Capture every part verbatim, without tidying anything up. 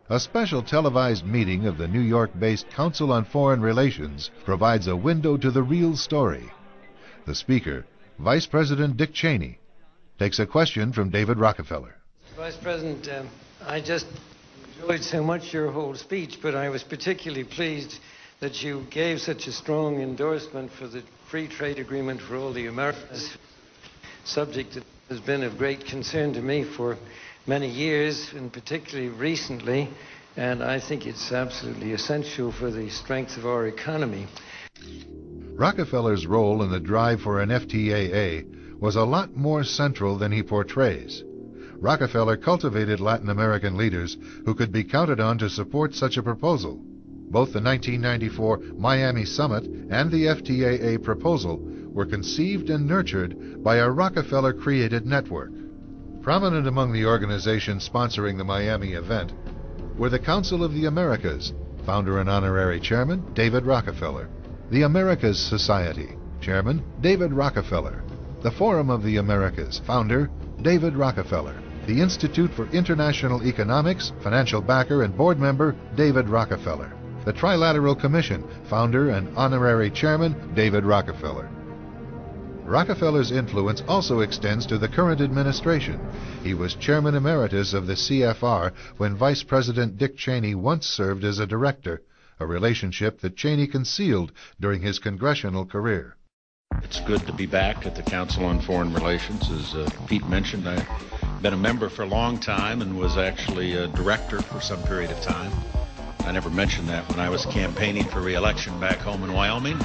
A special televised meeting of the New York-based Council on Foreign Relations provides a window to the real story. The speaker, Vice President Dick Cheney, takes a question from David Rockefeller. Vice President, um, I just enjoyed so much your whole speech, but I was particularly pleased that you gave such a strong endorsement for the free trade agreement for all the Americas, subject that has been of great concern to me for many years, and particularly recently, and I think it's absolutely essential for the strength of our economy. Rockefeller's role in the drive for an F T A A was a lot more central than he portrays. Rockefeller cultivated Latin American leaders who could be counted on to support such a proposal. Both the nineteen ninety-four Miami Summit and the F T A A proposal were conceived and nurtured by a Rockefeller-created network. Prominent among the organizations sponsoring the Miami event were the Council of the Americas, founder and honorary chairman David Rockefeller, the Americas Society, chairman David Rockefeller, the Forum of the Americas, founder David Rockefeller, the Institute for International Economics, financial backer and board member David Rockefeller, the Trilateral Commission, founder and honorary chairman David Rockefeller. Rockefeller's influence also extends to the current administration. He was chairman emeritus of the C F R when Vice President Dick Cheney once served as a director, a relationship that Cheney concealed during his congressional career. It's good to be back at the Council on Foreign Relations. As uh, Pete mentioned, I've been a member for a long time and was actually a director for some period of time. I never mentioned that when I was campaigning for re-election back home in Wyoming.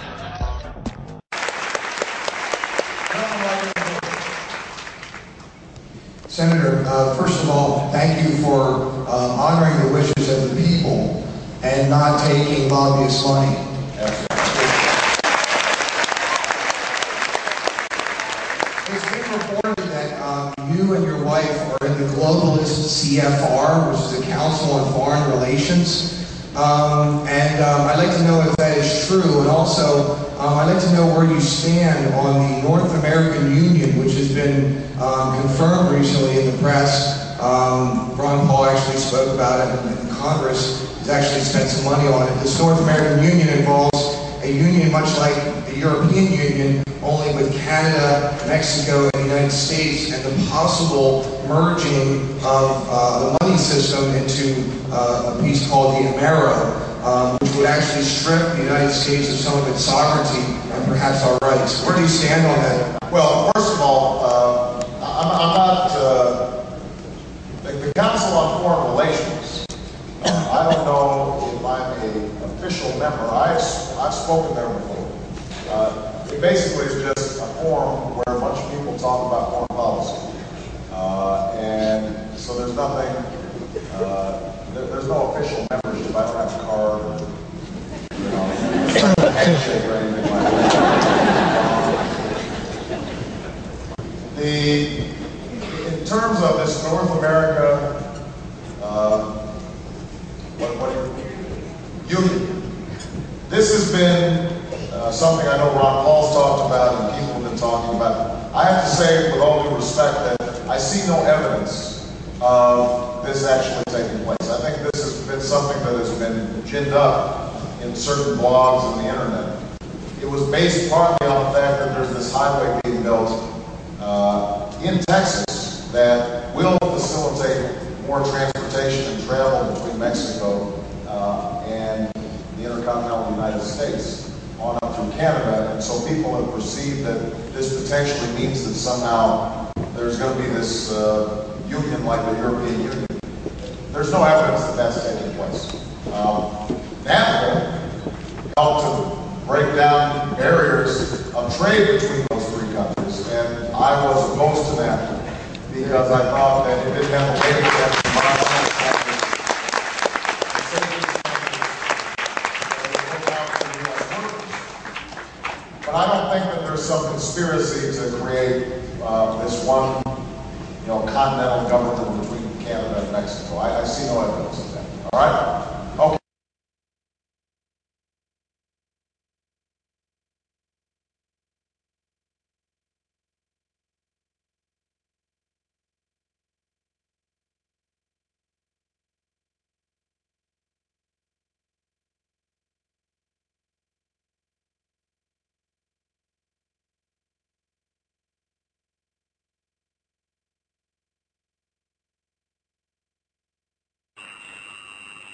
Senator, uh, first of all, thank you for uh, honoring the wishes of the people and not taking lobbyist money. It's been reported that um, you and your wife are in the globalist C F R, which is the Council on Foreign Relations. Um, and um, I'd like to know if that is true, and also um, I'd like to know where you stand on the North American Union, which has been um, confirmed recently in the press. Um, Ron Paul actually spoke about it, and Congress has actually spent some money on it. This North American Union involves a union much like the European Union, only with Canada, Mexico, and the United States, and the possible merging of uh, the money system into uh, a piece called the Amero, um, which would actually strip the United States of some of its sovereignty and perhaps our rights. Where do you stand on that? Well, first of all, uh, I'm, I'm not, uh, the, the Council on Foreign Relations, uh, I don't know if I'm an official member. I've, I've spoken there before. Uh, it basically is just a forum where a bunch of people talk about foreign policy. Uh, and so there's nothing, uh, there, there's no official membership. I don't have a card or, you know, handshake or anything like that. The, in terms of this North America, uh, what, what, union, this has been uh, something I know Ron Paul's talked about and people have been talking about. I have to say, with all due respect, that I see no evidence of this actually taking place. I think this has been something that has been ginned up in certain blogs on the internet. It was based partly on the fact that there's this highway being built uh, in Texas that will facilitate more transportation and travel between Mexico uh, and the intercontinental United States on up through Canada, and so people have perceived that this potentially means that somehow there's going to be this uh, union like the European Union. There's no evidence that that's taking place. Um, that will help to break down barriers of trade between those three countries, and I was opposed to that because I thought that it didn't have a way to But I don't think that there's some conspiracy to create uh, this one, you know, continental government between Canada and Mexico. I, I see no evidence of that. All right? Okay.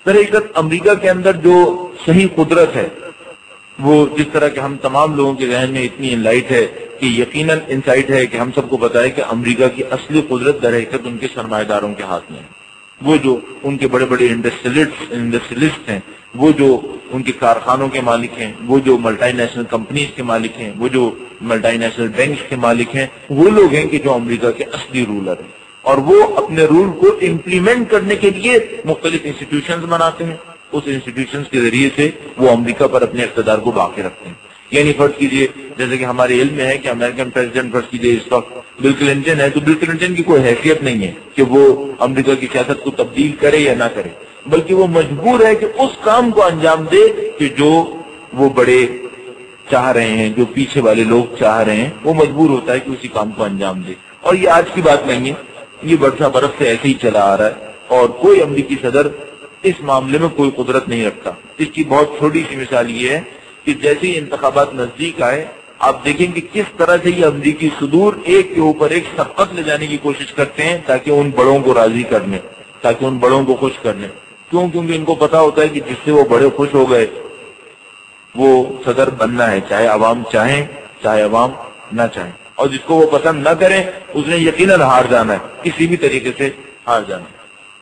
در حقیقت امریکہ کے اندر جو صحیح قدرت ہے وہ جس طرح کہ ہم تمام لوگوں کے ذہن میں اتنی انلائٹ ہے کہ یقیناً انسائٹ ہے کہ ہم سب کو پتا ہے کہ امریکہ کی اصلی قدرت در حقیقت ان کے سرمایہ داروں کے ہاتھ میں ہے. وہ جو ان کے بڑے بڑے انڈسٹریلسٹ انڈسٹریلسٹ ہیں، وہ جو ان کے کارخانوں کے مالک ہیں، وہ جو ملٹی نیشنل کمپنیز کے مالک ہیں، وہ جو ملٹی نیشنل بینکس کے مالک ہیں، وہ لوگ ہیں کہ جو امریکہ کے اصلی رولر ہیں. اور وہ اپنے رول کو امپلیمنٹ کرنے کے لیے مختلف انسٹیٹیوشنز بناتے ہیں. اس انسٹیٹیوشنز کے ذریعے سے وہ امریکہ پر اپنے اقتدار کو باقی رکھتے ہیں. یعنی فرض کیجئے جیسے کہ ہمارے علم میں ہے کہ امریکن پریزیڈنٹ فرض کیجئے اس وقت بل کلنٹن ہے، تو بل کلنٹن کی کوئی حیثیت نہیں ہے کہ وہ امریکہ کی سیاست کو تبدیل کرے یا نہ کرے، بلکہ وہ مجبور ہے کہ اس کام کو انجام دے کہ جو وہ بڑے چاہ رہے ہیں، جو پیچھے والے لوگ چاہ رہے ہیں، وہ مجبور ہوتا ہے کہ اسی کام کو انجام دے. اور یہ آج کی بات نہیں ہے، یہ برسہ برس سے ایسے ہی چلا آ رہا ہے، اور کوئی امریکی صدر اس معاملے میں کوئی قدرت نہیں رکھتا. اس کی بہت چھوٹی سی مثال یہ ہے کہ جیسے ہی انتخابات نزدیک آئے، آپ دیکھیں کہ کس طرح سے یہ امریکی صدور ایک کے اوپر ایک سبقت لے جانے کی کوشش کرتے ہیں تاکہ ان بڑوں کو راضی کر لیں، تاکہ ان بڑوں کو خوش کر لیں. کیوں؟ کیونکہ ان کو پتا ہوتا ہے کہ جس سے وہ بڑے خوش ہو گئے وہ صدر بننا ہے، چاہے عوام چاہیں چاہے عوام نہ چاہیں. اور جس کو وہ پسند نہ کریں اس نے یقیناً ہار جانا ہے، کسی بھی طریقے سے ہار جانا ہے.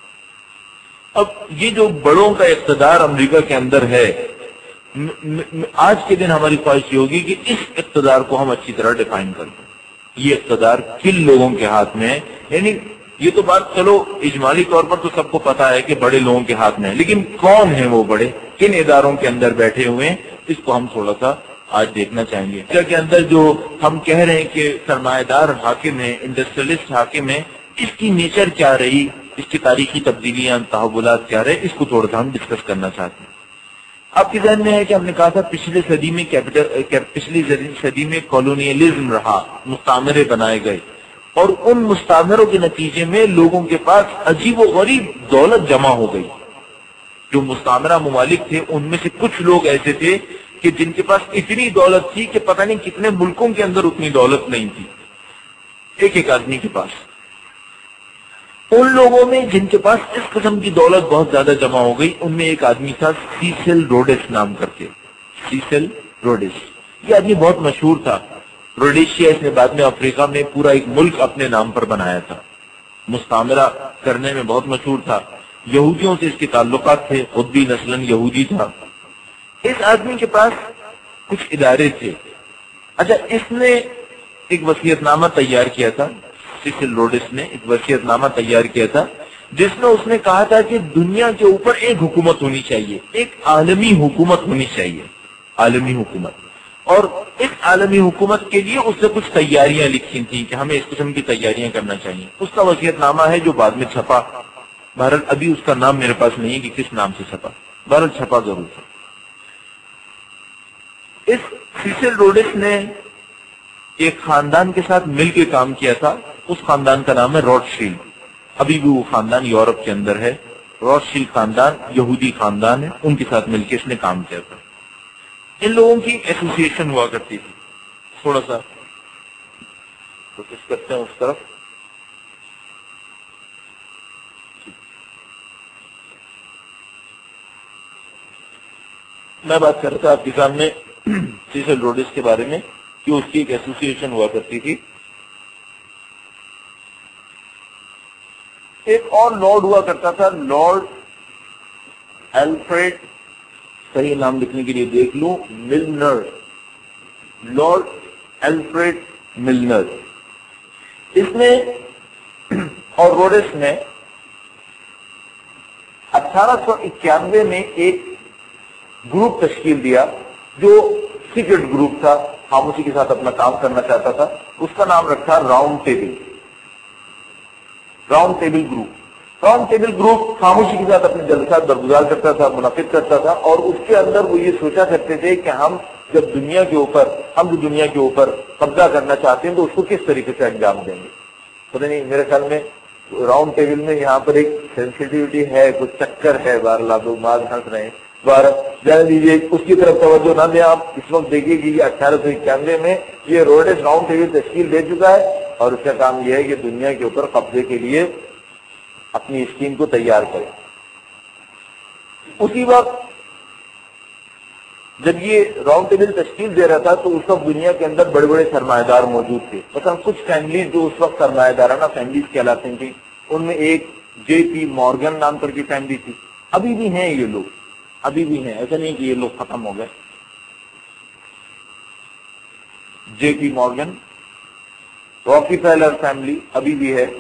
اب یہ جو بڑوں کا اقتدار امریکہ کے اندر ہے، آج کے دن ہماری خواہش یہ ہوگی کہ اس اقتدار کو ہم اچھی طرح ڈیفائن کر دیں. یہ اقتدار کن لوگوں کے ہاتھ میں ہے؟ یعنی یہ تو بات چلو اجمالی طور پر تو سب کو پتا ہے کہ بڑے لوگوں کے ہاتھ میں ہے، لیکن کون ہیں وہ بڑے، کن اداروں کے اندر بیٹھے ہوئے ہیں، اس کو ہم تھوڑا سا آج دیکھنا چاہیں گے. امریکہ کے اندر جو ہم کہہ رہے ہیں کہ سرمایہ دار حاکم ہیں، انڈسٹریلسٹ حاکم ہیں، اس کی نیچر کیا رہی، اس کی تاریخی تبدیلیاں، تحولات کیا رہے، اس کو تھوڑا سا ہم ڈسکس کرنا چاہتے ہیں. آپ کے ذہن میں ہے کہ ہم نے کہا تھا پچھلے صدی میں کیپٹل پچھلی صدی میں کالونیلزم رہا، مستعمرے بنائے گئے، اور ان مستعمروں کے نتیجے میں لوگوں کے پاس عجیب و غریب دولت جمع ہو گئی. جو مستعمرہ ممالک تھے ان میں سے کچھ لوگ ایسے تھے کہ جن کے پاس اتنی دولت تھی کہ پتہ نہیں کتنے ملکوں کے اندر اتنی دولت نہیں تھی ایک ایک آدمی کے پاس. ان لوگوں میں جن کے پاس اس قسم کی دولت بہت زیادہ جمع ہو گئی، ان میں ایک آدمی تھا سیسل روڈس نام کر کے. سیسل روڈس یہ آدمی بہت مشہور تھا. روڈیشیا اس نے بعد میں افریقہ میں پورا ایک ملک اپنے نام پر بنایا تھا. مستعمرہ کرنے میں بہت مشہور تھا. یہودیوں سے اس کے تعلقات تھے، خود بھی نسلاً یہودی تھا. اس آدمی کے پاس کچھ ادارے تھے. اچھا، اس نے ایک وصیت نامہ تیار کیا تھا. سیسل روڈس نے ایک وصیت نامہ تیار کیا تھا جس میں اس نے کہا تھا کہ دنیا کے اوپر ایک حکومت ہونی چاہیے، ایک عالمی حکومت ہونی چاہیے، عالمی حکومت. اور اس عالمی حکومت کے لیے اس نے کچھ تیاریاں لکھی تھیں کہ ہمیں اس قسم کی تیاریاں کرنا چاہیے. اس کا وصیت نامہ ہے جو بعد میں چھپا. بہرحال ابھی اس کا نام میرے پاس نہیں ہے کہ کس نام سے چھپا، بہرحال چھپا ضرور تھا. اس سیسل روڈس نے ایک خاندان کے ساتھ مل کے کام کیا تھا. اس خاندان کا نام ہے روتشیلڈ. ابھی بھی وہ خاندان یورپ کے اندر ہے. روتشیلڈ خاندان یہودی خاندان ہے، ان کے ساتھ مل کے اس نے کام کیا تھا. ان لوگوں کی ایسوسیشن ہوا کرتی تھی. تھوڑا سا کوشش کرتے ہیں اس طرف. میں بات کر رہا تھا آپ کے سامنے سیسل روڈس کے بارے میں کہ اس کی ایک ایسوسیشن ہوا کرتی تھی. ایک اور لارڈ ہوا کرتا تھا، لارڈ الفریڈ، صحیح نام لکھنے کے لیے دیکھ لوں، ملنر. Lord Alfred Milner. اس نے اور روڈس نے اٹھارہ سو اکیانوے میں ایک گروپ تشکیل دیا جو سیکرٹ گروپ تھا، خاموشی کے ساتھ اپنا کام کرنا چاہتا تھا. اس کا نام رکھا round table. Round table group. Round table group خاموشی کے ساتھ اپنے جلسات برگزار کرتا تھا، منعقد کرتا تھا، اور اس کے اندر وہ یہ سوچا کرتے تھے کہ ہم جب دنیا کے اوپر ہم جو دنیا کے اوپر قبضہ کرنا چاہتے ہیں تو اس کو کس طریقے سے انجام دیں گے. پتہ نہیں، میرے خیال میں راؤنڈ ٹیبل میں یہاں پر ایک سینسٹیوٹی ہے، کچھ چکر ہے. بہرحال لوگ ماض ہنس رہے ہیں. بارہ جانے دیجیے، اس کی طرف توجہ نہ دیں. آپ اس وقت دیکھیے کہ اٹھارہ سو اکیانوے میں یہ روڈس راؤنڈ ٹیبل تشکیل دے چکا ہے، اور اس کا کام یہ ہے کہ دنیا کے اوپر قبضے کے لیے اپنی اسکیم کو تیار کرے. اسی وقت جب یہ راؤنڈ ٹیبل تشکیل دے رہا تھا تو اس وقت دنیا کے اندر بڑے بڑے سرمایہ دار موجود تھے. مثلا کچھ فیملیز جو اس وقت سرمایہ دارانہ فیملیز کہلاتی تھیں، ان میں ایک جے پی مارگن نام کر کی فیملی تھی. ابھی بھی ہیں یہ لوگ، ابھی بھی ہیں، ایسا نہیں کہ یہ لوگ ختم ہو گئے. جے پی مارگن، راکی فیلر فیملی ابھی بھی ہے.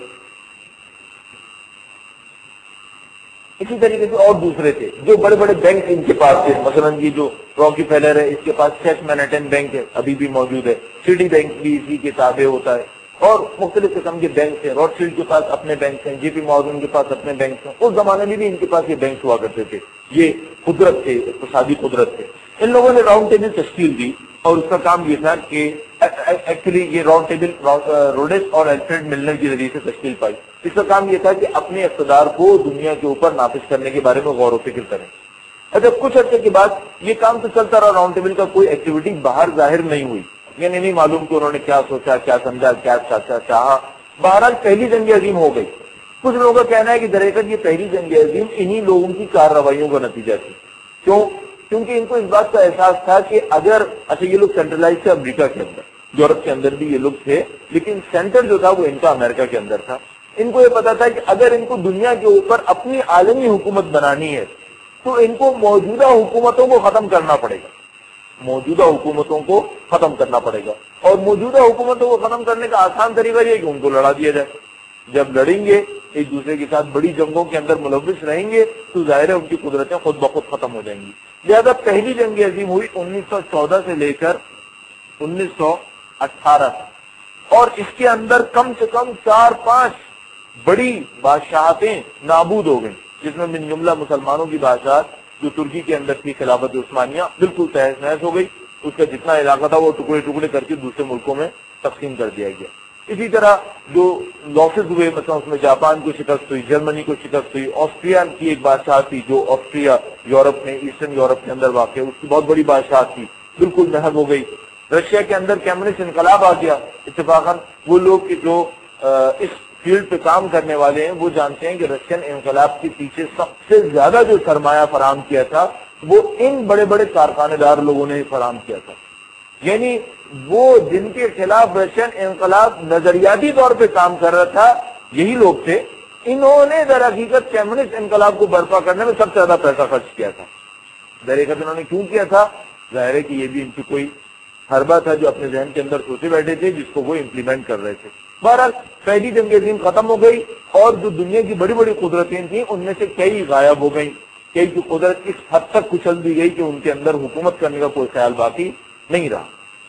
اسی طریقے سے اور دوسرے تھے جو بڑے بڑے بینک ان کے پاس تھے. مثلا یہ جو راکی فیلر ہے اس کے پاس چیس مینہٹن بینک ہے، ابھی بھی موجود ہے. سٹی بینک بھی اسی کے تابع ہوتا ہے، اور مختلف قسم کے بینک ہیں. روتشیلڈ کے پاس اپنے بینک ہیں، جے پی مارگن کے پاس اپنے بینک ہیں. اس زمانے میں بھی ان کے پاس یہ بینک ہوا کرتے تھے. یہ قدرت تھے، اقتصادی قدرت تھے. ان لوگوں نے راؤنڈ ٹیبل تشکیل دی اور اس کا کام یہ تھا کہ ایکچولی یہ راؤنڈ ٹیبل روڈس اور الفریڈ ملنر کے ذریعے سے تشکیل پائی. اس کا کام یہ تھا کہ اپنے اقتدار کو دنیا کے اوپر نافذ کرنے کے بارے میں غور و فکر کریں. اچھا کچھ عرصے کے بعد یہ کام تو چلتا رہا، راؤنڈ ٹیبل کا کوئی ایکٹیویٹی باہر ظاہر نہیں ہوئی، یعنی نہیں معلوم کہ انہوں نے کیا سوچا، کیا سمجھا، کیا چاچا چاہا. بہرحال پہلی جنگ عظیم ہو گئی. کچھ لوگوں کا کہنا ہے کہ در حقیقت یہ پہلی جنگ عظیم انہی لوگوں کی کارروائیوں کا نتیجہ تھی. کیوں؟ کیونکہ ان کو اس بات کا احساس تھا کہ اگر اچھا یہ لوگ سینٹرلائز تھے امریکہ کے اندر، یورپ کے اندر بھی یہ لوگ تھے، لیکن سینٹر جو تھا وہ ان کا امریکہ کے اندر تھا. ان کو یہ پتا تھا کہ اگر ان کو دنیا کے اوپر اپنی عالمی حکومت بنانی ہے تو ان کو موجودہ حکومتوں کو ختم کرنا پڑے گا. موجودہ حکومتوں کو ختم کرنا پڑے گا اور موجودہ حکومتوں کو ختم کرنے کا آسان طریقہ یہ ہے کہ ان کو لڑا دیا جائے. جب لڑیں گے ایک دوسرے کے ساتھ، بڑی جنگوں کے اندر ملوث رہیں گے تو ظاہر ہے ان کی قدرتیں خود بخود ختم ہو جائیں گی. لہذا پہلی جنگ عظیم ہوئی انیس سو چودہ سے لے کر انیس سو اٹھارہ تک، اور اس کے اندر کم سے کم چار پانچ بڑی بادشاہتیں نابود ہو گئیں، جس میں من جملہ مسلمانوں کی بادشاہت جو ترکی کے اندر تھی خلافت عثمانیہ بالکل تہس نہس ہو گئی. اس کا جتنا علاقہ تھا وہ ٹکڑے ٹکڑے کر کے دوسرے ملکوں میں تقسیم کر دیا گیا. اسی طرح جو لاسز ہوئے، مثلا اس میں جاپان کو شکست ہوئی، جرمنی کو شکست ہوئی. آسٹریا کی ایک بادشاہ تھی جو آسٹریا یورپ میں، ایسٹرن یورپ کے اندر واقع، اس کی بہت بڑی بادشاہ تھی، بالکل محو ہو گئی. رشیا کے اندر کمیونسٹ انقلاب آ گیا. اتفاقاً وہ لوگ جو اس فیلڈ پہ کام کرنے والے ہیں وہ جانتے ہیں کہ رشین انقلاب کے پیچھے سب سے زیادہ جو سرمایہ فراہم کیا تھا وہ ان بڑے بڑے کارخانے دار لوگوں نے فراہم کیا تھا. یعنی وہ جن کے خلاف رشین انقلاب نظریاتی طور پہ کام کر رہا تھا یہی لوگ تھے. انہوں نے در حقیقت کمیونسٹ انقلاب کو برپا کرنے میں سب سے زیادہ پیسہ خرچ کیا تھا. در حقیقت انہوں نے کیوں کیا تھا؟ ظاہر ہے کہ یہ بھی ان کی کوئی حربہ تھا جو اپنے ذہن کے اندر سوچے بیٹھے تھے، جس کو وہ امپلیمنٹ کر رہے تھے. بہرحال پہلی جنگ عظیم ختم ہو گئی اور جو دنیا کی بڑی بڑی قدرتیں تھیں ان میں سے کئی غائب ہو گئیں. کئی کی قدرت اس حد تک کچل دی گئی کہ ان کے اندر حکومت کرنے کا کوئی خیال باقی نہیں رہا.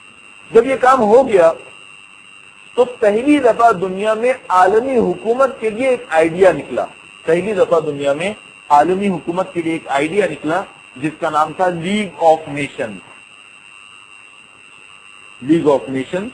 جب یہ کام ہو گیا تو پہلی دفعہ دنیا میں عالمی حکومت کے لیے ایک آئیڈیا نکلا. پہلی دفعہ دنیا میں عالمی حکومت کے لیے ایک آئیڈیا نکلا جس کا نام تھا league of nation. League of nation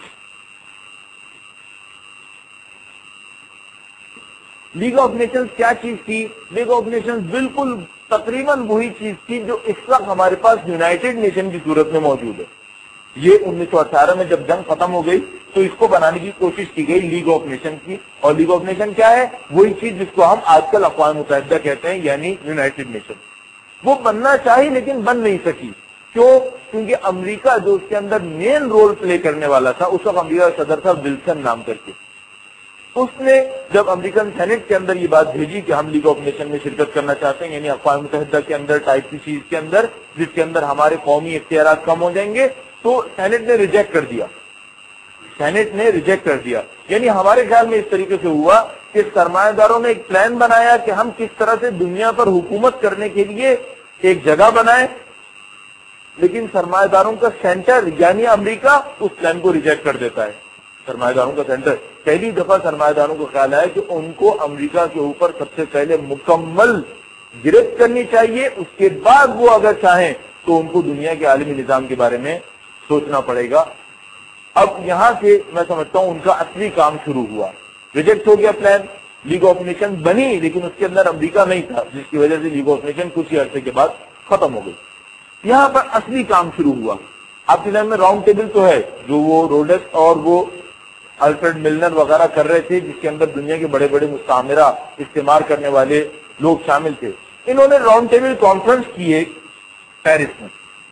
league of nations کیا چیز تھی؟ لیگ آف نیشنز بالکل تقریباً وہی چیز تھی جو اس وقت ہمارے پاس یونائٹڈ نیشن کی صورت میں موجود ہے. یہ انیس سو اٹھارہ میں جب جنگ ختم ہو گئی تو اس کو بنانے کی کوشش کی گئی لیگ آف نیشن کی. اور لیگ آف نیشن کیا ہے؟ وہی چیز جس کو ہم آج کل اقوام متحدہ کہتے ہیں، یعنی یونائٹڈ نیشن. وہ بننا چاہی لیکن بن نہیں سکی. کیوں؟ کیونکہ امریکہ جو اس کے اندر مین رول پلے کرنے والا تھا، اس وقت امریکہ کا صدر تھا ولسن نام کر کے. اس نے جب امریکن سینٹ کے اندر یہ بات بھیجی کہ ہم لیگ آف نیشن میں شرکت کرنا چاہتے ہیں، یعنی اقوام متحدہ کے اندر ٹائپ کی چیز کے اندر جس کے اندر ہمارے قومی اختیارات کم ہو جائیں گے، تو سینٹ نے ریجیکٹ کر دیا. سینٹ نے ریجیکٹ کر دیا. یعنی ہمارے خیال میں اس طریقے سے ہوا کہ سرمایہ داروں نے ایک پلان بنایا کہ ہم کس طرح سے دنیا پر حکومت کرنے کے لیے ایک جگہ بنائیں، لیکن سرمایہ داروں کا سینٹر یعنی امریکہ اس پلان کو ریجیکٹ کر دیتا ہے. سرمایہ داروں کا سینٹر پہلی دفعہ سرمایہ داروں کو خیال آیا کہ ان کو امریکہ کے اوپر سب سے پہلے مکمل گرفت کرنی چاہیے، اس کے بعد وہ اگر چاہیں تو ان کو دنیا کے عالمی نظام کے بارے میں سوچنا پڑے گا. اب یہاں سے میں سمجھتا ہوں ان کا اصلی کام شروع ہوا. ریجیکٹ ہو گیا پلان، لیگ آف نیشن بنی لیکن اس کے اندر امریکہ نہیں تھا، جس کی وجہ سے لیگ آف نیشن کچھ ہی عرصے کے بعد ختم ہو گئی. یہاں پر اصلی کام شروع ہوا. آپ کے ذہن میں راؤنڈ ٹیبل تو ہے جو وہ روڈس اور وہ الفریڈ ملنر وغیرہ کر رہے تھے، جس کے اندر دنیا کے بڑے بڑے مستعمرہ استعمار کرنے والے لوگ شامل تھے. انہوں نے راؤنڈ ٹیبل کانفرنس کی ایک پیرس میں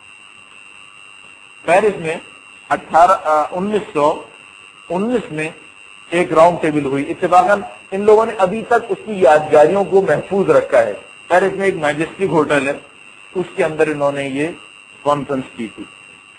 پیرس میں اٹھارہ انیس سو انیس میں ایک راؤنڈ ٹیبل ہوئی. اتفاقاً ان لوگوں نے ابھی تک اس کی یادگاریوں کو محفوظ رکھا ہے. پیرس میں ایک میجسٹک ہوٹل ہے, اس کے اندر انہوں نے یہ کانفرنس کی تھی.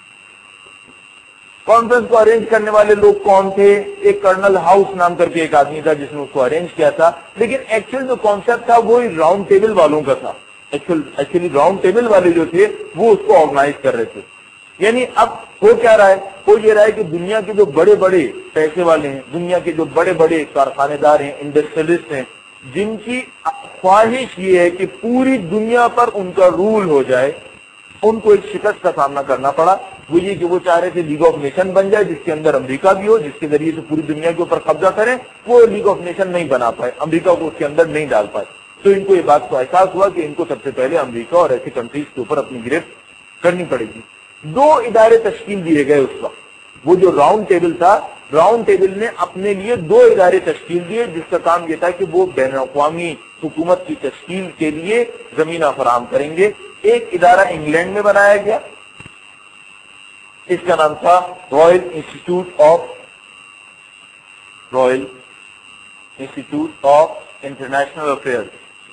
کانفرنس کو ارینج کرنے والے لوگ کون تھے؟ ایک کرنل ہاؤس نام کر کے ایک آدمی تھا جس نے اس کو ارینج کیا تھا, لیکن ایکچوئل جو کانسیپٹ تھا وہ راؤنڈ ٹیبل والوں کا تھا. ایکچولی راؤنڈ ٹیبل والے جو تھے وہ اس کو آرگنائز کر رہے تھے. یعنی اب ہو کیا رہا ہے؟ ہو یہ رہا ہے کہ دنیا کے جو بڑے بڑے پیسے والے ہیں, دنیا کے جو بڑے بڑے کارخانے دار ہیں, انڈسٹریلسٹ ہیں, جن کی خواہش یہ ہے کہ پوری دنیا پر ان کا رول ہو جائے, ان کو ایک شکست کا سامنا کرنا پڑا. وہ یہ کہ وہ چاہ رہے تھے لیگ آف نیشن بن جائے جس کے اندر امریکہ بھی ہو, جس کے ذریعے سے پوری دنیا کے اوپر قبضہ کریں. وہ لیگ آف نیشن نہیں بنا پائے, امریکہ کو اس کے اندر نہیں ڈال پائے. تو ان کو یہ بات کو احساس ہوا کہ ان کو سب سے پہلے امریکہ اور ایسی کنٹریز کے اوپر اپنی گرفت کرنی پڑے گی. دو ادارے تشکیل دیے گئے اس وقت. وہ جو راؤنڈ ٹیبل تھا, راؤنڈ ٹیبل نے اپنے لیے دو ادارے تشکیل دیے جس کا کام یہ تھا کہ وہ بین الاقوامی حکومت کی تشکیل کے لیے زمینہ فراہم کریں گے. ایک ادارہ انگلینڈ میں بنایا گیا, اس کا نام تھا royal institute of royal institute of international affair.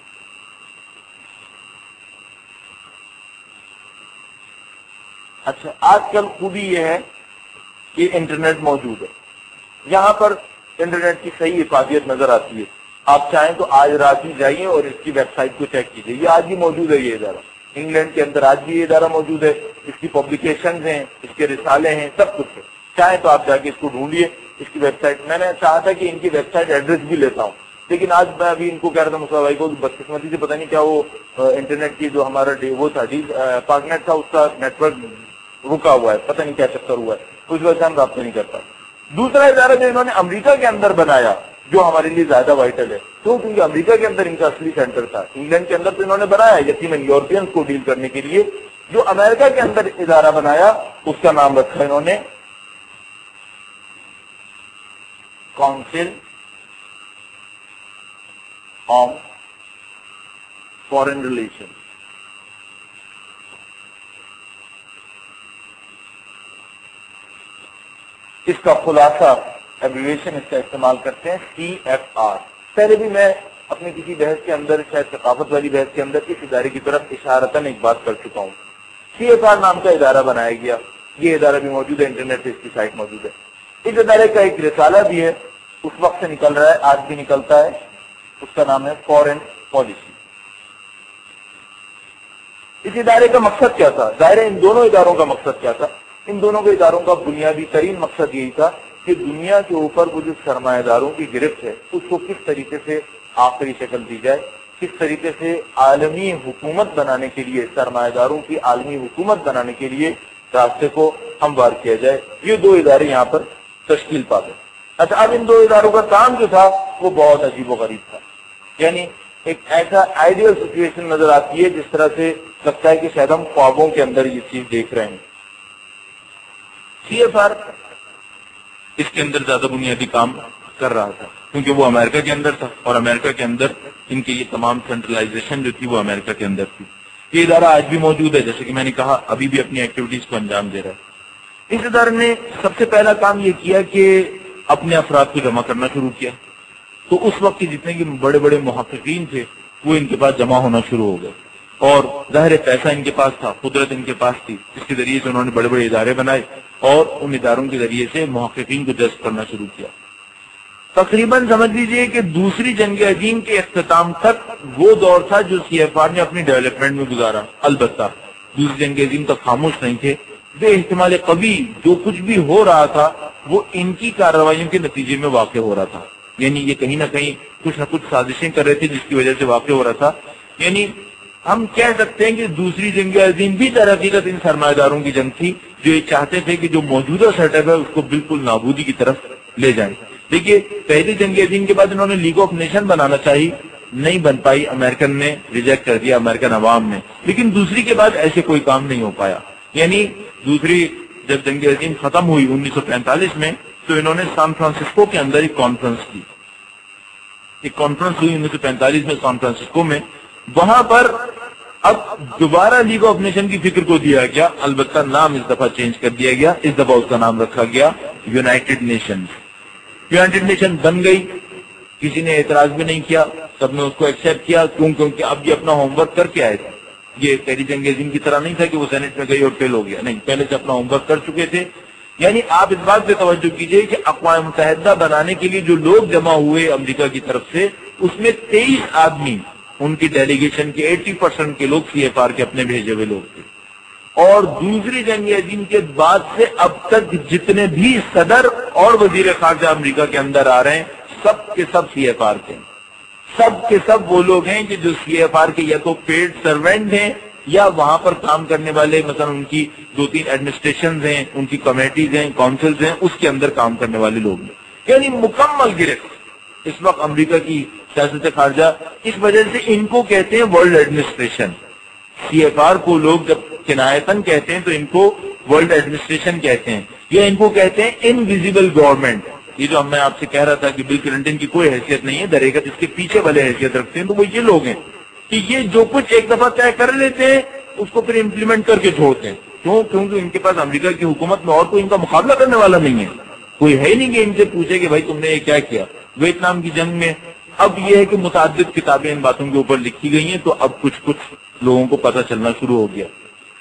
اچھا, آج کل خوبی یہ ہے کہ انٹرنیٹ موجود ہے, یہاں پر انٹرنیٹ کی صحیح افادیت نظر آتی ہے. آپ چاہیں تو آج رات ہی جائیے اور اس کی ویب سائٹ کو چیک کیجیے. یہ آج بھی موجود ہے, یہ ادارہ انگلینڈ کے اندر آج بھی یہ ادارہ موجود ہے. اس کی پبلیکیشنز ہیں, اس کے رسالے ہیں, سب کچھ ہے. چاہیں تو آپ جا کے اس کو ڈھونڈیے, اس کی ویب سائٹ. میں نے چاہا تھا کہ ان کی ویب سائٹ ایڈریس بھی لیتا ہوں, لیکن آج میں ابھی ان کو کہہ رہا تھا مصطفیٰ بھائی کو, بدقسمتی سے پتہ نہیں کیا وہ انٹرنیٹ کی جو ہمارا وہ تھا پاک نیٹ تھا, اس کا نیٹ ورک رکا ہوا ہے, پتہ نہیں کیا چکر ہوا ہے, اس وجہ سے ہم رابطہ نہیں کر پائے. دوسرا ادارہ جو انہوں نے امریکہ کے اندر بنایا جو ہمارے لیے زیادہ وائٹل ہے, تو کیونکہ امریکہ کے اندر ان کا اصلی سینٹر تھا. انگلینڈ کے اندر تو انہوں نے بنایا یقیناً یورپینس کو ڈیل کرنے کے لیے. جو امریکہ کے اندر ادارہ بنایا اس کا نام رکھا انہوں نے کاؤنسل آن فارن ریلیشن. اس کا خلاصہ ایبریویشن اس کا استعمال کرتے ہیں سی ایف آر. پہلے بھی میں اپنی کسی بحث کے اندر, شاید ثقافت والی بحث کے اندر, اس ادارے کی طرف اشارتاً ایک بات کر چکا ہوں. سی ایف آر نام کا ادارہ بنایا گیا. یہ ادارہ بھی موجود ہے, انٹرنیٹ پہ اس کی سائٹ موجود ہے. اس ادارے کا ایک رسالہ بھی ہے, اس وقت سے نکل رہا ہے, آج بھی نکلتا ہے. اس کا نام ہے فارن پالیسی. اس ادارے کا مقصد کیا تھا؟ ظاہر ہے ان دونوں اداروں کا مقصد کیا تھا؟ ان دونوں کے اداروں کا بنیادی ترین مقصد یہی تھا کہ دنیا کے اوپر وہ جو سرمایہ داروں کی گرفت ہے اس کو کس طریقے سے آخری شکل دی جائے, کس طریقے سے عالمی حکومت بنانے کے لیے, سرمایہ داروں کی عالمی حکومت بنانے کے لیے راستے کو ہموار کیا جائے. یہ دو ادارے یہاں پر تشکیل پاتے. اچھا, اب ان دو اداروں کا کام جو تھا وہ بہت عجیب و غریب تھا. یعنی ایک ایسا آئیڈیل سچویشن نظر آتی ہے جس طرح سے لگتا ہے کہ شاید ہم خوابوں کے اندر یہ چیز دیکھ رہے ہیں. سی ایف آر اس کے اندر زیادہ بنیادی کام کر رہا تھا کیونکہ وہ امریکہ کے اندر تھا, اور امریکہ کے اندر ان کی یہ تمام سینٹرلائزیشن جو تھی وہ امریکہ کے اندر تھی. یہ ادارہ آج بھی موجود ہے, جیسے کہ میں نے کہا, ابھی بھی اپنی ایکٹیویٹیز کو انجام دے رہا ہے. اس ادارے نے سب سے پہلا کام یہ کیا کہ اپنے افراد کو جمع کرنا شروع کیا. تو اس وقت کے جتنے کے بڑے بڑے محققین تھے وہ ان کے پاس جمع ہونا شروع ہو گئے, اور ظاہر پیسہ ان کے پاس تھا, قدرت ان کے پاس تھی, اس کے ذریعے سے انہوں نے بڑے بڑے ادارے بنائے اور ان اداروں کے ذریعے سے محققین کو جذب کرنا شروع کیا. تقریباً سمجھ لیجیے کہ دوسری جنگ عظیم کے اختتام تک وہ دور تھا جو سی ایف آر نے اپنی ڈیولپمنٹ میں گزارا. البتہ دوسری جنگ عظیم تک خاموش نہیں تھے. بے احتمال قوی جو کچھ بھی ہو رہا تھا وہ ان کی کارروائیوں کے نتیجے میں واقع ہو رہا تھا. یعنی یہ کہیں نہ کہیں کچھ نہ کچھ سازشیں کر رہے تھے جس کی وجہ سے واقع ہو رہا تھا. یعنی ہم کہہ سکتے ہیں کہ دوسری جنگ عظیم بھی در حقیقت ان سرمایہ داروں کی جنگ تھی جو یہ چاہتے تھے کہ جو موجودہ سیٹ اپ ہے اس کو بالکل نابودی کی طرف لے جائیں. دیکھیے, پہلی جنگ عظیم کے بعد انہوں نے لیگ آف نیشن بنانا چاہی, نہیں بن پائی, امریکن نے ریجیکٹ کر دیا, امریکن عوام نے. لیکن دوسری کے بعد ایسے کوئی کام نہیں ہو پایا. یعنی دوسری جب جنگ عظیم ختم ہوئی انیس سو پینتالیس میں, تو انہوں نے سان فرانسسکو کے اندر ایک کانفرنس کی. ایک کانفرنس ہوئی انیس سو پینتالیس میں سان فرانسسکو میں, وہاں پر اب دوبارہ لیگ آف نیشن کی فکر کو دیا گیا، البتہ نام اس دفعہ چینج کر دیا گیا، اس دفعہ اس کا نام رکھا گیا یونائٹڈ نیشنز۔ یونائٹڈ نیشن بن گئی، کسی نے اعتراض بھی نہیں کیا، سب نے اس کو ایکسپٹ کیا، کیوں کیونکہ اب یہ اپنا ہوم ورک کر کے آئے تھے۔ یہ پہلی جنگ عظیم کی طرح نہیں تھا کہ وہ سینٹ میں گئی اور فیل ہو گیا، نہیں، پہلے سے اپنا ہوم ورک کر چکے تھے۔ یعنی آپ اس بات پہ توجہ کیجئے کہ اقوام متحدہ بنانے کے لیے جو لوگ جمع ہوئے امریکہ کی طرف سے، اس میں تیئیس آدمی ان کی ڈیلیگیشن کے ایٹی پرسینٹ کے لوگ سی ایف آر کے اپنے بھیجے ہوئے لوگ تھے۔ اور دوسری جنگ عظیم کے بعد سے اب تک جتنے بھی صدر اور وزیر خارجہ امریکہ کے اندر آ رہے ہیں، سب کے سب سی ایف آر کے ہیں، سب کے سب وہ لوگ ہیں کہ جو سی ایف آر کے یا تو پیڈ سروینٹ ہیں یا وہاں پر کام کرنے والے، مثلا ان کی دو تین ایڈمنسٹریشنز ہیں، ان کی کمیٹیز ہیں، کونسلز ہیں، اس کے اندر کام کرنے والے لوگ ہیں۔ یعنی مکمل گرفت اس وقت امریکہ کی سیاست خارجہ، اس وجہ سے ان کو کہتے ہیں world administration. C F R کو لوگ جب کنایتاً کہتے ہیں تو ان کو ورلڈ ایڈمنسٹریشن کہتے ہیں، یا ان کو کہتے ہیں انویزیبل گورنمنٹ۔ یہ جو میں آپ سے کہہ رہا تھا کہ بل کلنٹن کی کوئی حیثیت نہیں ہے، در حقیقت اس کے پیچھے والے حیثیت رکھتے ہیں، تو وہ یہ لوگ ہیں کہ یہ جو کچھ ایک دفعہ طے کر لیتے ہیں اس کو پھر امپلیمنٹ کر کے چھوڑتے ہیں۔ کیوں؟ کیونکہ ان کے پاس امریکہ کی حکومت میں اور کوئی ان کا مقابلہ کرنے والا نہیں ہے، کوئی ہے نہیں کہ ان سے پوچھے کہ بھائی تم نے یہ کیا کیا۔ ویتنام کی جنگ میں اب یہ ہے کہ متعدد کتابیں ان باتوں کے اوپر لکھی گئی ہیں، تو اب کچھ کچھ لوگوں کو پتہ چلنا شروع ہو گیا۔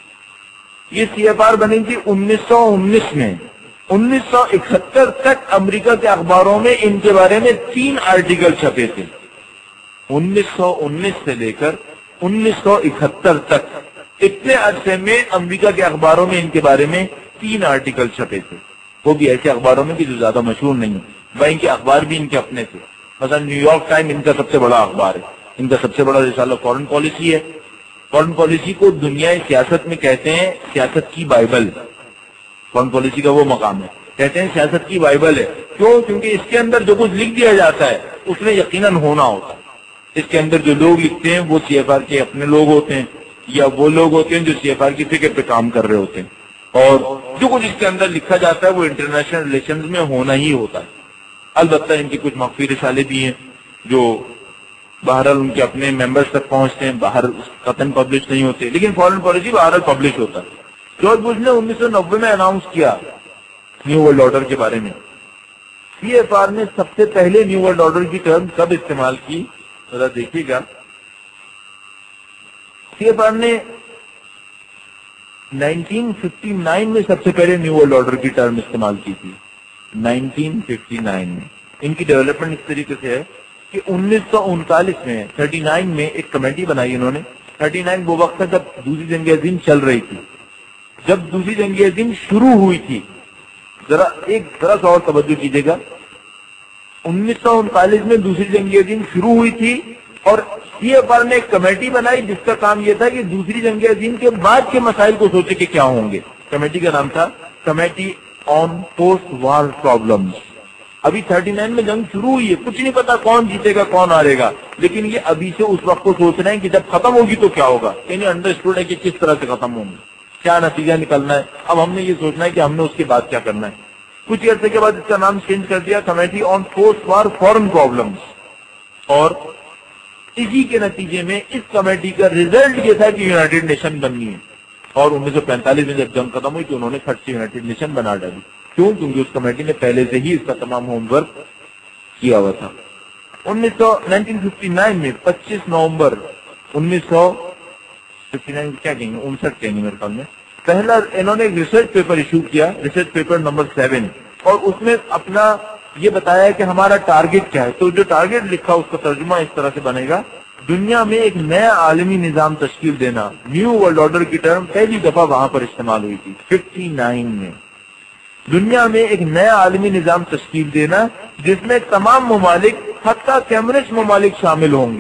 یہ سی ایف آر بنی تھی انیس سو انیس میں۔ انیس سو اکہتر تک امریکہ کے اخباروں میں ان کے بارے میں تین آرٹیکل چھپے تھے۔ انیس سو انیس سے لے کر انیس سو اکہتر تک اتنے عرصے میں امریکہ کے اخباروں میں ان کے بارے میں تین آرٹیکل چھپے تھے، وہ بھی ایسے اخباروں میں کہ جو زیادہ مشہور نہیں ہیں، بھائی ان کے اخبار بھی ان کے اپنے تھے۔ مثلا نیو یارک ٹائم ان کا سب سے بڑا اخبار ہے، ان کا سب سے بڑا رسالہ فورن پالیسی ہے۔ فورن پالیسی کو دنیا سیاست میں کہتے ہیں سیاست کی بائبل، فورن پالیسی کا وہ مقام ہے، کہتے ہیں سیاست کی بائبل ہے۔ کیوں؟ کیونکہ اس کے اندر جو کچھ لکھ دیا جاتا ہے اس میں یقیناً ہونا ہوتا ہے۔ اس کے اندر جو لوگ لکھتے ہیں وہ سی ایف آر کے اپنے لوگ ہوتے ہیں، یا وہ لوگ ہوتے ہیں جو سی ایف آر کی فکر پہ کام کر رہے ہوتے ہیں، اور جو کچھ اس کے اندر لکھا جاتا ہے وہ انٹرنیشنل ریلیشنز میں ہونا ہی ہوتا ہے۔ البتہ ان کی کچھ مخفی رسالے بھی ہیں جو بہرحال ان کے اپنے ممبرز تک پہنچتے ہیں، باہر قطعاً پبلش نہیں ہوتے، لیکن فورن پالیسی بہرحال پبلش ہوتا ہے۔ جارج بش نے انیس سو نوے میں اناؤنس کیا نیو ورلڈ آرڈر کے بارے میں۔ سی ایف آر نے سب سے پہلے نیو ورلڈ آرڈر کی ٹرم کب استعمال کی، ذرا دیکھیے گا۔ سی ایف آر نے نائنٹین ففٹی نائن میں سب سے پہلے نیو ورلڈ آرڈر کی ٹرم استعمال کی تھی، نائنٹین ففٹی نائن میں۔ ان کی ڈیولپمنٹ اس طریقے سے ہے کہ انیس سو انتالیس میں تھرٹی نائن میں ایک کمیٹی بنائی انہوں نے۔ تھرٹی نائن وہ وقت تھا جب دوسری جنگ عظیم چل رہی تھی، جب دوسری جنگ عظیم شروع ہوئی تھی۔ ذرا ایک ذرا سا اور توجہ کیجیے گا، انیس سو انتالیس میں دوسری جنگ عظیم شروع ہوئی تھی اور سی ایف آر نے ایک کمیٹی بنائی جس کا کام یہ تھا کہ دوسری جنگ عظیم کے بعد کے مسائل کو سوچے کہ کیا ہوں گے۔ کمیٹی کا نام تھا committee on post war problems. ابھی تھرٹی نائن میں جنگ شروع ہوئی ہے، کچھ نہیں پتا کون جیتے گا کون ہارے گا، لیکن یہ ابھی سے اس وقت کو سوچ رہے ہیں کہ جب ختم ہوگی تو کیا ہوگا، یعنی انڈرسٹوڈ ہے کہ کس طرح سے ختم ہوگی، کیا نتیجہ نکلنا ہے۔ اب ہم نے یہ سوچنا ہے کہ ہم نے اس کے بعد کیا کرنا ہے۔ کچھ عرصے کے بعد اس کا نام چینج کر دیا committee on post war foreign problems, اور اسی کے نتیجے میں اس کمیٹی کا ریزلٹ یہ تھا کہ یونائٹڈ نیشن بننی ہے۔ اور انیس سو پینتالیس میں جب جنگ ختم ہوئی تو انہوں نے کھٹ سے یونائٹڈ نیشن بنا ڈالی۔ کیوں؟ کیونکہ اس کمیٹی نے پہلے سے ہی اس کا تمام ہوم ورک کیا ہوا تھا۔ انیس سو نائنٹین ففٹی نائن میں پچیس نومبر انیس سو ففٹی نائن کیا کہیں گے انسٹھ کہیں گے میرے خیال میں، پہلا انہوں نے ایک ریسرچ پیپر ایشو کیا، ریسرچ پیپر نمبر سیون، اور اس میں اپنا یہ بتایا کہ ہمارا ٹارگٹ کیا ہے۔ تو جو ٹارگٹ لکھا اس کا ترجمہ اس طرح سے بنے گا، دنیا میں ایک نیا عالمی نظام تشکیل دینا۔ نیو ورلڈ آرڈر کی ٹرم پہلی دفعہ وہاں پر استعمال ہوئی تھی ففٹی نائن میں۔ دنیا میں ایک نیا عالمی نظام تشکیل دینا جس میں تمام ممالک حتیٰ کمیونسٹ ممالک شامل ہوں گے۔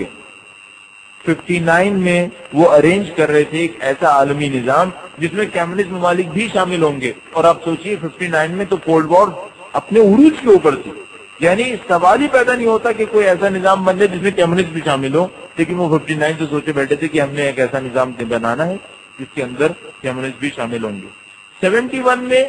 ففٹی نائن میں وہ ارینج کر رہے تھے ایک ایسا عالمی نظام جس میں کمیونسٹ ممالک بھی شامل ہوں گے، اور آپ سوچئے ففٹی نائن میں تو کولڈ وار اپنے عروج کے اوپر تھی، یعنی سوال ہی پیدا نہیں ہوتا کہ کوئی ایسا نظام بن جائے جس میں کمیونسٹ بھی شامل ہو، لیکن وہ ففٹی نائن سے سوچے بیٹھے تھے کہ ہم نے ایک ایسا نظام بنانا ہے جس کے اندر کمیونسٹ بھی شامل ہوں گے۔ سیونٹی ون میں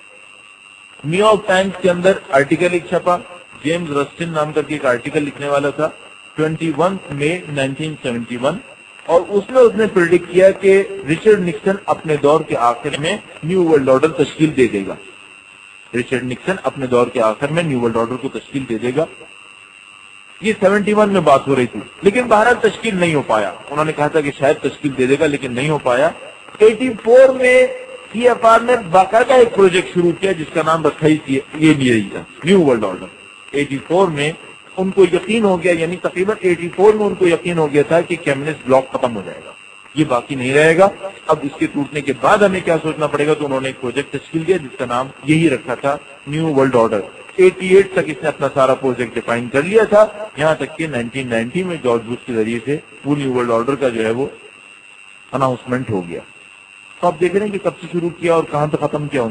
نیو یارک ٹائمز کے اندر آرٹیکل ایک چھپا، جیمز رسٹن نام کر کے ایک آرٹیکل لکھنے والا تھا، twenty one May nineteen seventy one, और उसमें उसने प्रेडिक्ट किया कि रिचर्ड निक्सन अपने दौर के आखिर में न्यू वर्ल्ड ऑर्डर तश्कील दे देगा। रिचर्ड निक्सन अपने दौर के आखिर में न्यू वर्ल्ड ऑर्डर को तश्कील दे देगा। ये इकहत्तर में बात हो रही थी, लेकिन बहरहाल तश्कील नहीं हो पाया। उन्होंने कहा था कि शायद तश्कील दे देगा, लेकिन नहीं हो पाया। चौरासी में सीएफआर ने बाकायदा एक प्रोजेक्ट शुरू किया जिसका नाम रखा ही ये नहीं था, न्यू वर्ल्ड ऑर्डर। चौरासी में उनको यकीन हो गया, यानी तकरीबन चौरासी में उनको यकीन हो गया था कि कम्युनिस्ट ब्लॉक खत्म हो जाएगा, ये बाकी नहीं रहेगा। अब इसके टूटने के बाद हमें क्या सोचना पड़ेगा, तो उन्होंने एक प्रोजेक्ट तश्कील दिया जिसका नाम यही रखा था, न्यू वर्ल्ड ऑर्डर। अठासी तक इसने अपना सारा प्रोजेक्ट डिफाइन कर लिया था, यहां तक कि उन्नीस सौ नब्बे में जॉर्ज बुश के जरिए से वो न्यू वर्ल्ड ऑर्डर का जो है वो अनाउंसमेंट हो गया। तो आप देख रहे हैं कि कब से शुरू किया और कहां तक खत्म किया।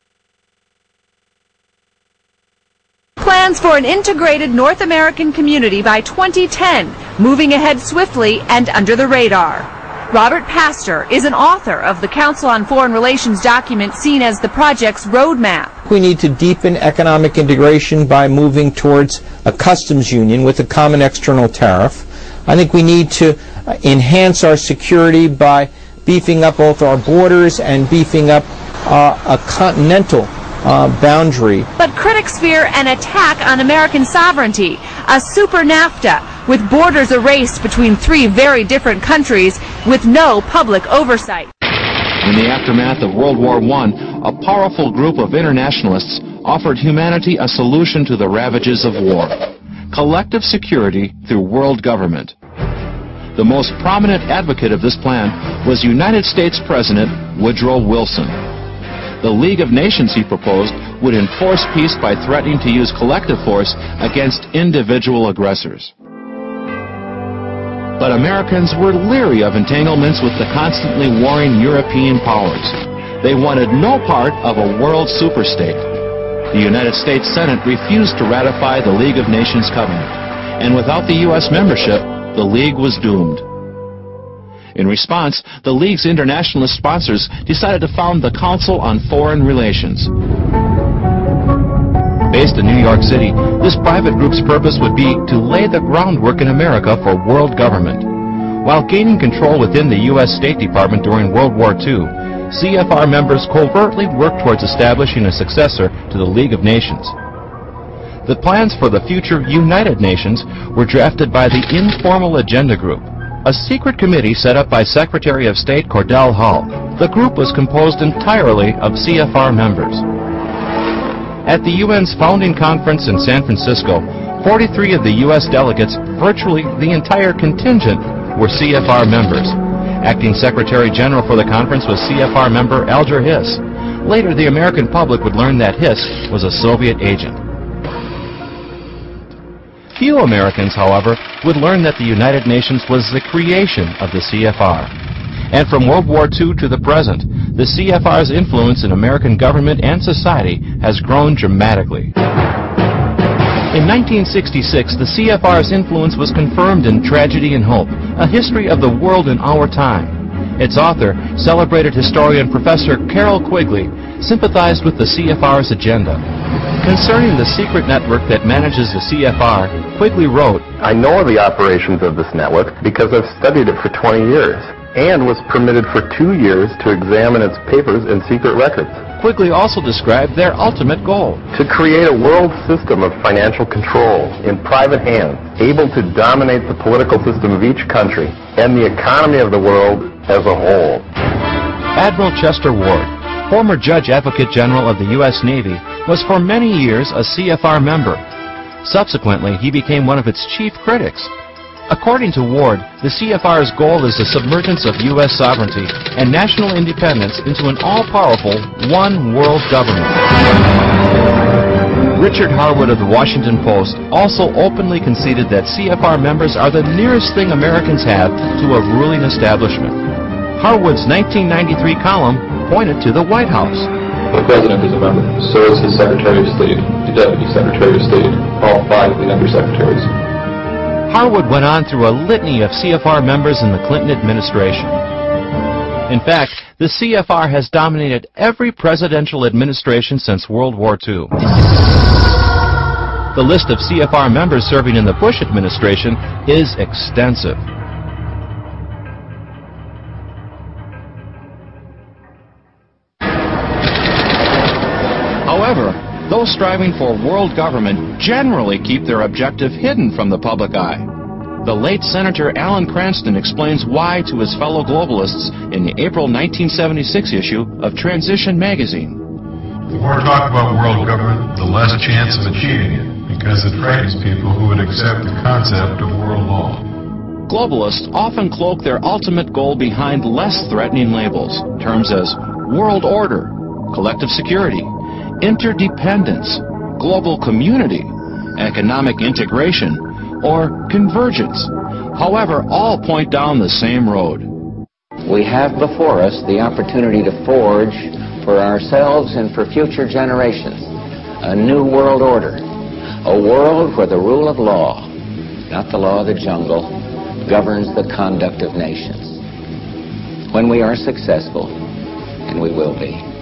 Plans for an integrated North American community by twenty ten, moving ahead swiftly and under the radar. Robert Pastor is an author of the Council on Foreign Relations document seen as the project's roadmap. We need to deepen economic integration by moving towards a customs union with a common external tariff. I think we need to uh, enhance our security by beefing up both our borders and beefing up uh, a continental Uh, boundary. But critics fear an attack on American sovereignty, a super NAFTA with borders erased between three very different countries with no public oversight. In the aftermath of World War One, a powerful group of internationalists offered humanity a solution to the ravages of war: collective security through world government. The most prominent advocate of this plan was United States President Woodrow Wilson. The League of Nations, he proposed, would enforce peace by threatening to use collective force against individual aggressors. But Americans were leery of entanglements with the constantly warring European powers. They wanted no part of a world superstate. The United States Senate refused to ratify the League of Nations covenant, and without the U S membership, the League was doomed. In response, the League's internationalist sponsors decided to found the Council on Foreign Relations. Based in New York City, this private group's purpose would be to lay the groundwork in America for world government. While gaining control within the U S State Department during World War Two, C F R members covertly worked towards establishing a successor to the League of Nations. The plans for the future United Nations were drafted by the Informal Agenda Group, a secret committee set up by Secretary of State Cordell Hull. The group was composed entirely of C F R members. At the U N's founding conference in San Francisco, forty-three of the U S delegates, virtually the entire contingent, were C F R members. Acting Secretary General for the conference was C F R member Alger Hiss. Later, the American public would learn that Hiss was a Soviet agent. Few Americans, however, would learn that the United Nations was the creation of the C F R. And from World War Two to the present, the C F R's influence in American government and society has grown dramatically. In nineteen sixty-six, the C F R's influence was confirmed in Tragedy and Hope, a history of the world in our time. Its author, celebrated historian Professor Carroll Quigley, sympathized with the C F R's agenda. Concerning the secret network that manages the C F R, Quigley wrote, "I know the operations of this network because I've studied it for twenty years and was permitted for two years to examine its papers and secret records." Quigley also described their ultimate goal: to create a world system of financial control in private hands, able to dominate the political system of each country and the economy of the world as a whole. Admiral Chester Ward, former Judge Advocate General of the U S Navy, was for many years a C F R member. Subsequently, he became one of its chief critics. According to Ward, the C F R's goal is the submergence of U S sovereignty and national independence into an all-powerful, one-world government. Richard Harwood of the Washington Post also openly conceded that C F R members are the nearest thing Americans have to a ruling establishment. Harwood's nineteen ninety-three column pointed to the White House. The President is a member, so is his Secretary of State, the Deputy Secretary of State, all five of the Undersecretaries. Harwood went on through a litany of C F R members in the Clinton administration. In fact, the C F R has dominated every presidential administration since World War Two. The list of C F R members serving in the Bush administration is extensive. those striving for world government generally keep their objective hidden from the public eye. The late Senator Alan Cranston explains why to his fellow globalists in the April nineteen seventy-six issue of Transition magazine. The more talk about world government, the less chance of achieving it, because it frightens people who would accept the concept of world law. Globalists often cloak their ultimate goal behind less threatening labels, terms as world order, collective security, interdependence, global community, economic integration, or convergence. However, all point down the same road. We have before us the opportunity to forge for ourselves and for future generations a new world order, a world where the rule of law, not the law of the jungle, governs the conduct of nations. When we are successful, and we will be,